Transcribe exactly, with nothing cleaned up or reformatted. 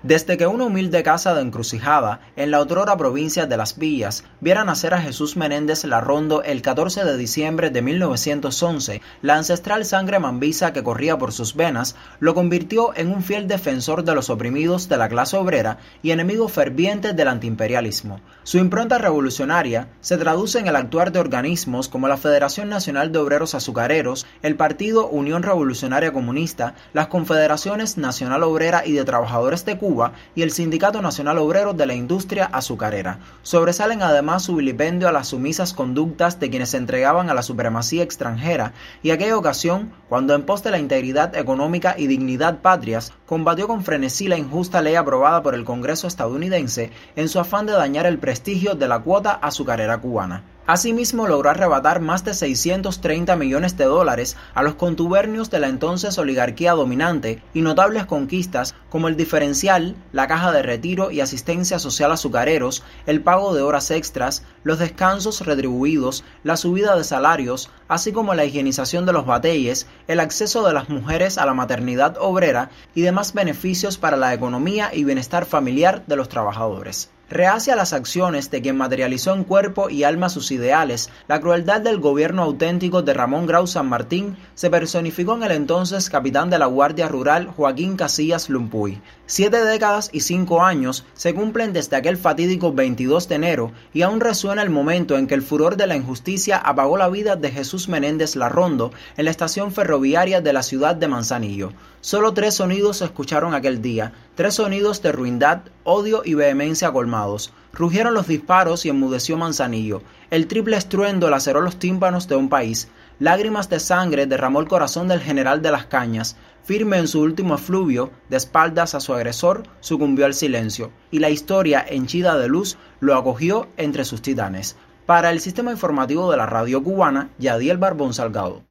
Desde que una humilde casa de Encrucijada, en la otrora provincia de Las Villas, viera nacer a Jesús Menéndez Larrondo el catorce de diciembre de mil novecientos once, la ancestral sangre mambisa que corría por sus venas lo convirtió en un fiel defensor de los oprimidos de la clase obrera y enemigo ferviente del antiimperialismo. Su impronta revolucionaria se traduce en el actuar de organismos como la Federación Nacional de Obreros Azucareros, el Partido Unión Revolucionaria Comunista, las Confederaciones Nacional Obrera y de Trabajadores de Cuba, y el Sindicato Nacional Obrero de la Industria Azucarera. Sobresalen además su vilipendio a las sumisas conductas de quienes se entregaban a la supremacía extranjera y aquella ocasión, cuando en pos de la integridad económica y dignidad patrias, combatió con frenesí la injusta ley aprobada por el Congreso estadounidense en su afán de dañar el prestigio de la cuota azucarera cubana. Asimismo, logró arrebatar más de seiscientos treinta millones de dólares a los contubernios de la entonces oligarquía dominante y notables conquistas como el diferencial, la caja de retiro y asistencia social a azucareros, el pago de horas extras, los descansos retribuidos, la subida de salarios, así como la higienización de los bateyes, el acceso de las mujeres a la maternidad obrera y demás beneficios para la economía y bienestar familiar de los trabajadores. Reacia a las acciones de quien materializó en cuerpo y alma sus ideales, la crueldad del gobierno auténtico de Ramón Grau San Martín se personificó en el entonces capitán de la Guardia Rural Joaquín Casillas Lumpuy. Siete décadas y cinco años se cumplen desde aquel fatídico veintidós de enero y aún resuena el momento en que el furor de la injusticia apagó la vida de Jesús Menéndez Larrondo en la estación ferroviaria de la ciudad de Manzanillo. Solo tres sonidos se escucharon aquel día, tres sonidos de ruindad, odio y vehemencia colmados. Rugieron los disparos y enmudeció Manzanillo. El triple estruendo laceró los tímpanos de un país. Lágrimas de sangre derramó el corazón del general de las Cañas. Firme en su último efluvio, de espaldas a su agresor, sucumbió al silencio. Y la historia, henchida de luz, lo acogió entre sus titanes. Para el Sistema Informativo de la Radio Cubana, Yadiel Barbón Salgado.